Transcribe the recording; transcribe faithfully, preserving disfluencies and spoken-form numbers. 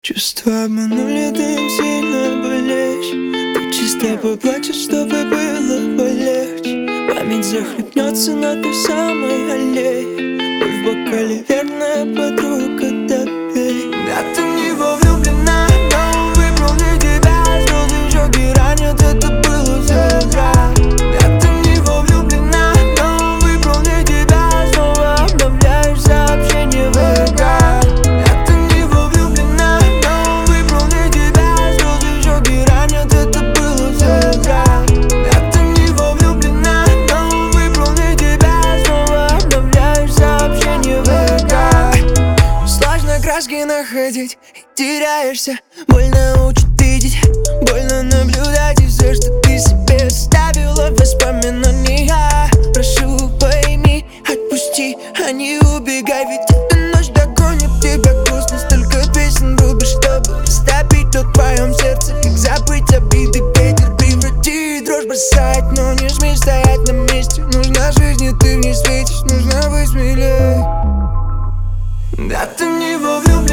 Чувства обманули, ты им сильно болеешь. Ты чисто поплачешь, чтобы было полегче. Память захлебнется на той самой аллее. Боль в бокале, верная подруга, допей. Да ты в него влюблена, но он выбрал не тебя. Слезы, щеки ранят, это было все зря. Да ты в него влюблена, но он выбрал не тебя. Снова обновляешь сообщения в ВК. Краски находить и теряешься. Больно учит видеть, больно наблюдать. И все, что ты себе оставила в воспоминания. Прошу, пойми, отпусти, а не убегай. Ведь эта ночь догонит тебя грустно. Столько песен рубишь, чтобы растопить в твоем сердце. Как забыть обиды, ветер превратит, дрожь бросать. Но не смей стоять на месте. Нужна жизнь, и ты в ней светишь. Нужно быть смелее. Да ты в него влюблен.